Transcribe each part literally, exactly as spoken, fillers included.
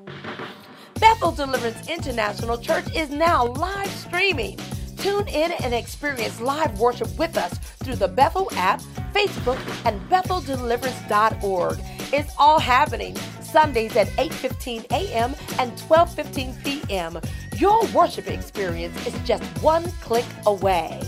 Bethel Deliverance International Church is now live streaming. Tune in and experience live worship with us through the Bethel app, Facebook, and Bethel Deliverance dot org. It's all happening Sundays at eight fifteen a.m. and twelve fifteen p.m. Your worship experience is just one click away.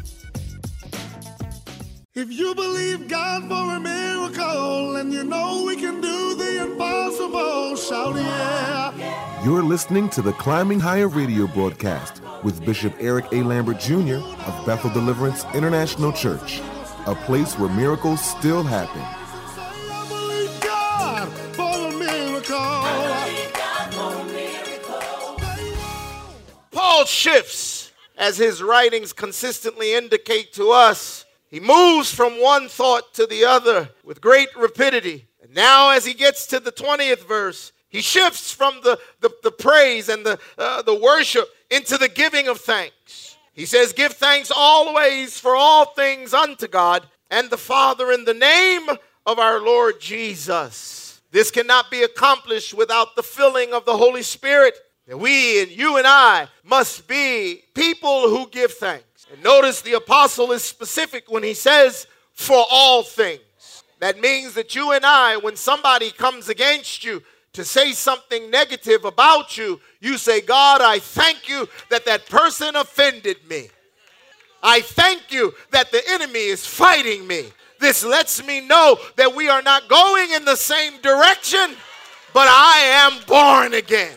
If you believe God for a miracle and you know we can do the impossible, shout yeah. You're listening to the Climbing Higher radio broadcast with Bishop Eric A. Lambert Junior of Bethel Deliverance International Church, a place where miracles still happen. I believe God for a miracle. I believe God for a miracle. Paul shifts, as his writings consistently indicate to us. He moves from one thought to the other with great rapidity. And now as he gets to the twentieth verse, he shifts from the, the, the praise and the, uh, the worship into the giving of thanks. He says, give thanks always for all things unto God and the Father in the name of our Lord Jesus. This cannot be accomplished without the filling of the Holy Spirit. And we and you and I must be people who give thanks. And notice the apostle is specific when he says, for all things. That means that you and I, when somebody comes against you to say something negative about you, you say, God, I thank you that that person offended me. I thank you that the enemy is fighting me. This lets me know that we are not going in the same direction, but I am born again.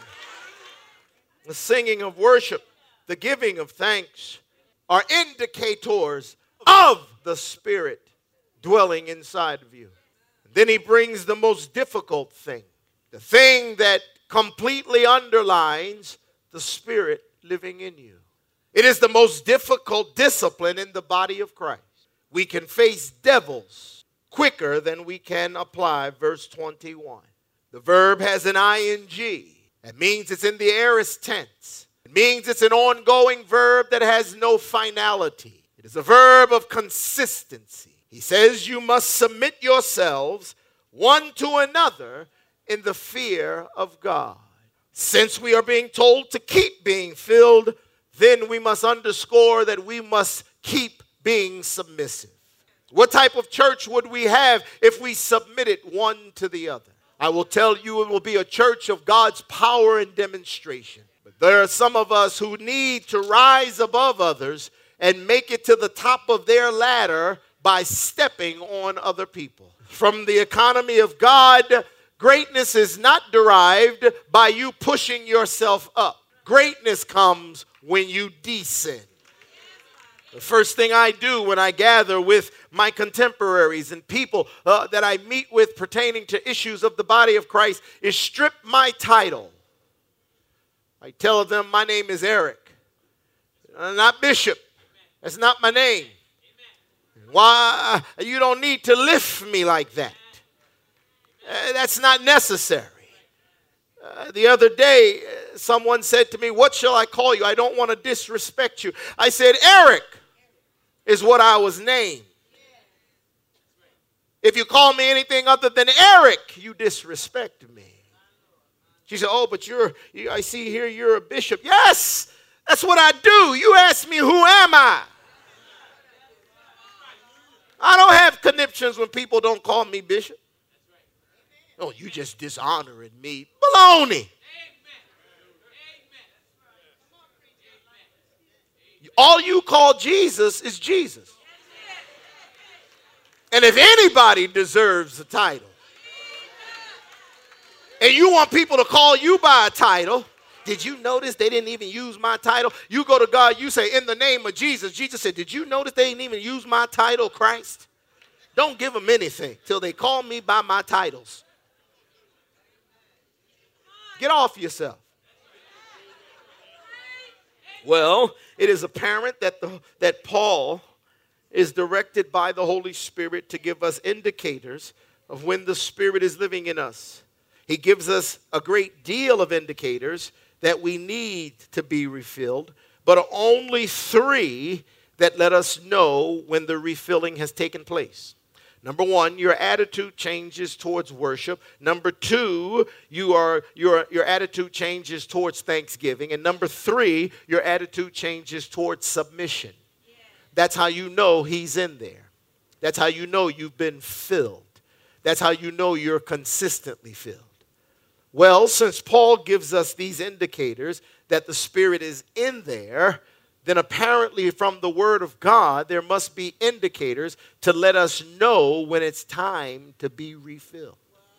The singing of worship, the giving of thanks, are indicators of the Spirit dwelling inside of you. Then he brings the most difficult thing, the thing that completely underlines the Spirit living in you. It is the most difficult discipline in the body of Christ. We can face devils quicker than we can apply verse twenty-one. The verb has an ing. That means it's in the aorist tense. It means it's an ongoing verb that has no finality. It is a verb of consistency. He says you must submit yourselves one to another in the fear of God. Since we are being told to keep being filled, then we must underscore that we must keep being submissive. What type of church would we have if we submitted one to the other? I will tell you, it will be a church of God's power and demonstration. But there are some of us who need to rise above others and make it to the top of their ladder by stepping on other people. From the economy of God, greatness is not derived by you pushing yourself up. Greatness comes when you descend. The first thing I do when I gather with my contemporaries and people uh, that I meet with pertaining to issues of the body of Christ is strip my title. I tell them my name is Eric, uh, not Bishop. That's not my name. Why? You don't need to lift me like that. Uh, that's not necessary. Uh, the other day, uh, someone said to me, what shall I call you? I don't want to disrespect you. I said, Eric is what I was named. If you call me anything other than Eric, you disrespect me. She said, oh, but you're, you, I see here you're a bishop. Yes, that's what I do. You ask me, who am I? I don't have conniptions when people don't call me bishop. Oh, you just dishonoring me. Baloney. All you call Jesus is Jesus. And if anybody deserves a title, and you want people to call you by a title, did you notice they didn't even use my title? You go to God, you say, in the name of Jesus. Jesus said, did you notice they didn't even use my title, Christ? Don't give them anything till they call me by my titles. Get off yourself. Well, it is apparent that the, that Paul is directed by the Holy Spirit to give us indicators of when the Spirit is living in us. He gives us a great deal of indicators that we need to be refilled, but only three that let us know when the refilling has taken place. Number one, your attitude changes towards worship. Number two, you are, your, your attitude changes towards thanksgiving. And number three, your attitude changes towards submission. That's how you know he's in there. That's how you know you've been filled. That's how you know you're consistently filled. Well, since Paul gives us these indicators that the Spirit is in there, then apparently from the Word of God, there must be indicators to let us know when it's time to be refilled.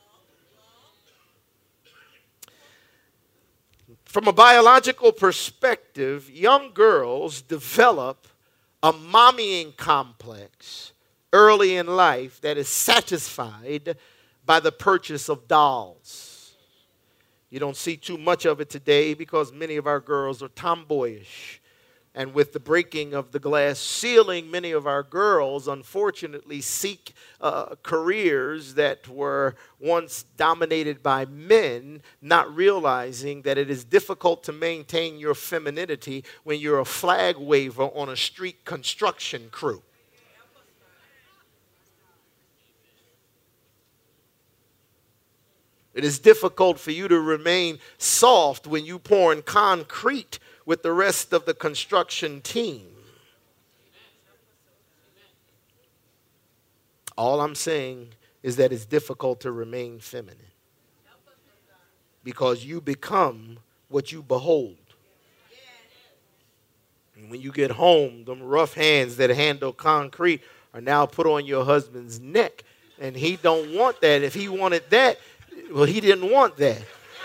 From a biological perspective, young girls develop a mommying complex early in life that is satisfied by the purchase of dolls. You don't see too much of it today because many of our girls are tomboyish. And with the breaking of the glass ceiling, many of our girls, unfortunately, seek uh, careers that were once dominated by men, not realizing that it is difficult to maintain your femininity when you're a flag waver on a street construction crew. It is difficult for you to remain soft when you pouring concrete with the rest of the construction team. All I'm saying is that it's difficult to remain feminine because you become what you behold. And when you get home, them rough hands that handle concrete are now put on your husband's neck, and he don't want that. If he wanted that, well, he didn't want that.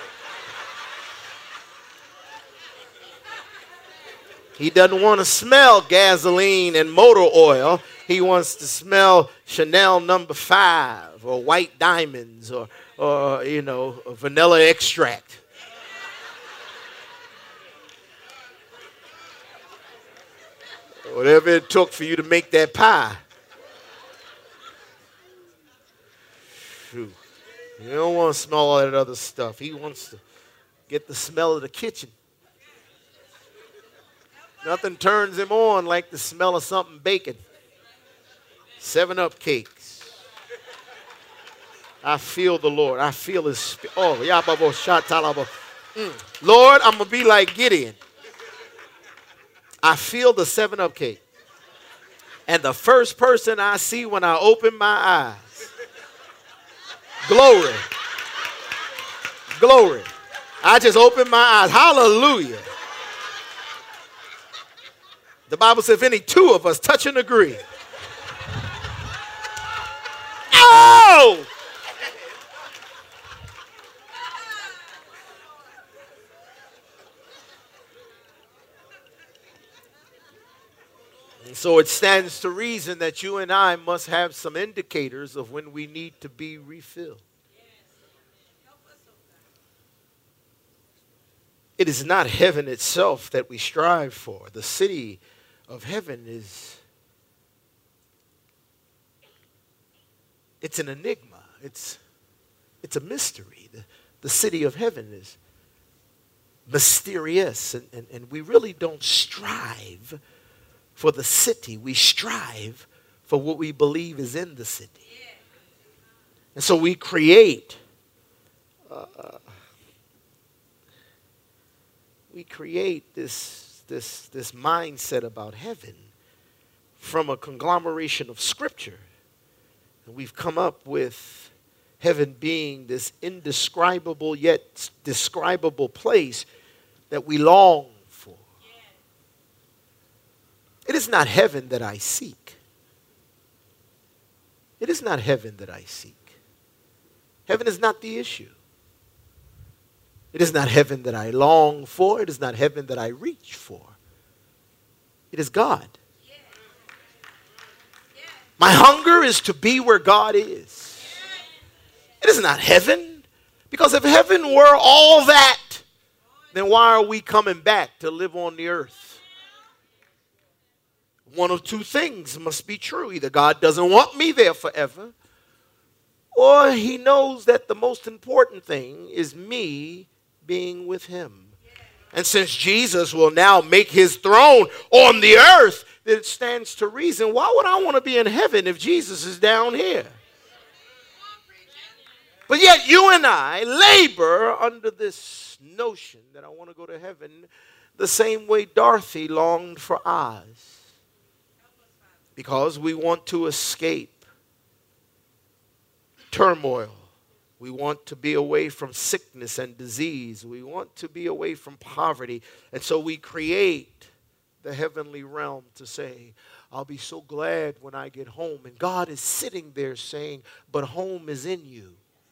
He doesn't want to smell gasoline and motor oil. He wants to smell Chanel number five or white diamonds or, or you know, vanilla extract. Whatever it took for you to make that pie. Shoot. You don't want to smell all that other stuff. He wants to get the smell of the kitchen. Nothing turns him on like the smell of something baking. Seven Up cakes. I feel the Lord. I feel his spirit. Oh, yababo shatalabo. Mm. Lord, I'm going to be like Gideon. I feel the Seven Up cake. And the first person I see when I open my eyes. Glory. Glory. I just open my eyes. Hallelujah. The Bible says if any two of us touch and agree. Oh! And so it stands to reason that you and I must have some indicators of when we need to be refilled. It is not heaven itself that we strive for. The city of heaven is, it's an enigma. It's, it's a mystery. The, the city of heaven is mysterious, and, and, and we really don't strive for the city. We strive for what we believe is in the city. And so we create uh, we create this, this, this mindset about heaven from a conglomeration of scripture. And we've come up with heaven being this indescribable yet describable place that we long for. It is not heaven that I seek. It is not heaven that I seek. Heaven is not the issue. It is not heaven that I long for. It is not heaven that I reach for. It is God. My hunger is to be where God is. It is not heaven. Because if heaven were all that, then why are we coming back to live on the earth? One of two things must be true. Either God doesn't want me there forever, or he knows that the most important thing is me being with him. And since Jesus will now make his throne on the earth, then it stands to reason, why would I want to be in heaven if Jesus is down here? But yet you and I labor under this notion that I want to go to heaven the same way Dorothy longed for Oz. Because we want to escape turmoil. We want to be away from sickness and disease. We want to be away from poverty. And so we create the heavenly realm to say, I'll be so glad when I get home. And God is sitting there saying, but home is in you.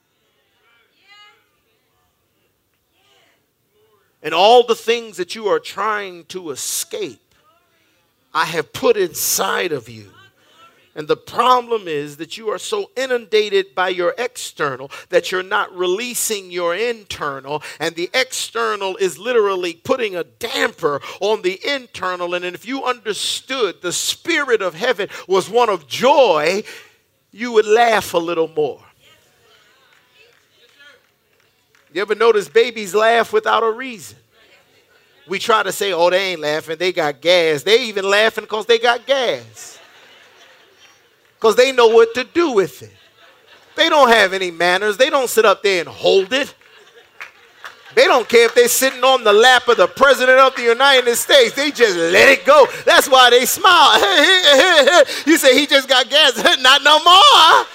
And all the things that you are trying to escape, I have put inside of you. And the problem is that you are so inundated by your external that you're not releasing your internal. And the external is literally putting a damper on the internal. And if you understood the spirit of heaven was one of joy, you would laugh a little more. You ever notice babies laugh without a reason? We try to say, oh, they ain't laughing. They got gas. They even laughing because they got gas. Because they know what to do with it. They don't have any manners. They don't sit up there and hold it. They don't care if they're sitting on the lap of the President of the United States. They just let it go. That's why they smile. You say he just got gas. Not no more.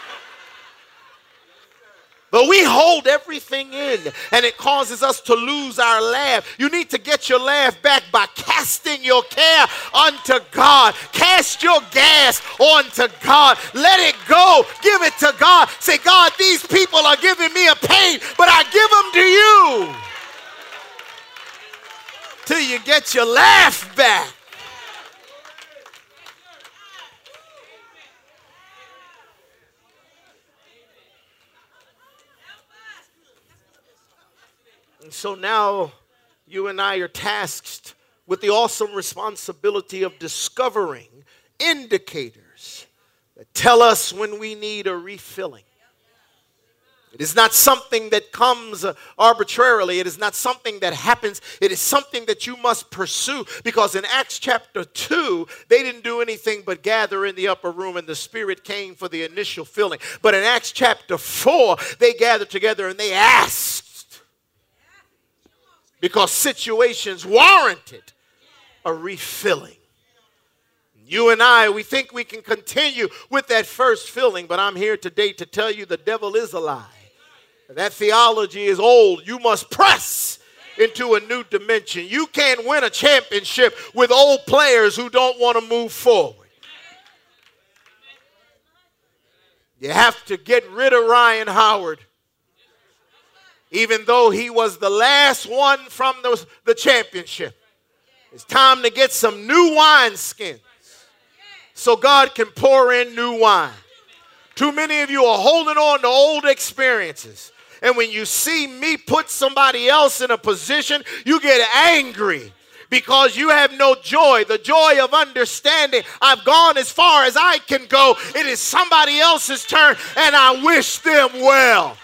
But we hold everything in, and it causes us to lose our laugh. You need to get your laugh back by casting your care unto God. Cast your gas onto God. Let it go. Give it to God. Say, God, these people are giving me a pain, but I give them to you. Till you get your laugh back. And so now you and I are tasked with the awesome responsibility of discovering indicators that tell us when we need a refilling. It is not something that comes arbitrarily. It is not something that happens. It is something that you must pursue, because in Acts chapter two, they didn't do anything but gather in the upper room, and the Spirit came for the initial filling. But in Acts chapter four, they gathered together and they asked, because situations warranted a refilling. You and I, we think we can continue with that first filling, but I'm here today to tell you the devil is a lie. That theology is old. You must press into a new dimension. You can't win a championship with old players who don't want to move forward. You have to get rid of Ryan Howard. Even though he was the last one from the, the championship. It's time to get some new wineskins so God can pour in new wine. Too many of you are holding on to old experiences. And when you see me put somebody else in a position, you get angry because you have no joy, the joy of understanding. I've gone as far as I can go. It is somebody else's turn, and I wish them well.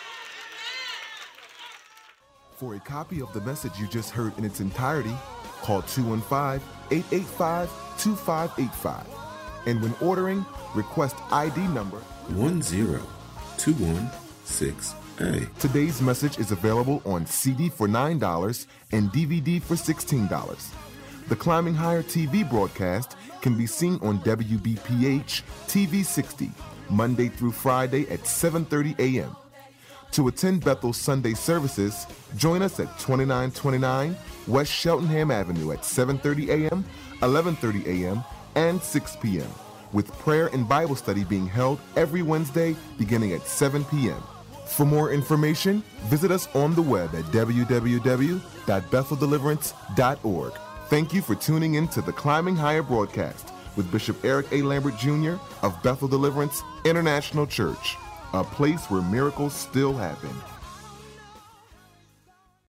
For a copy of the message you just heard in its entirety, call two one five, eight eight five, two five eight five. And when ordering, request I D number one zero two one six A. Today's message is available on C D for nine dollars and D V D for sixteen dollars. The Climbing Higher T V broadcast can be seen on W B P H T V sixty, Monday through Friday at seven thirty a.m. To attend Bethel's Sunday services, join us at twenty-nine twenty-nine West Cheltenham Avenue at seven thirty a.m., eleven thirty a.m., and six p.m., with prayer and Bible study being held every Wednesday beginning at seven p.m. For more information, visit us on the web at w w w dot bethel deliverance dot org. Thank you for tuning in to the Climbing Higher broadcast with Bishop Eric A. Lambert Junior of Bethel Deliverance International Church, a place where miracles still happen.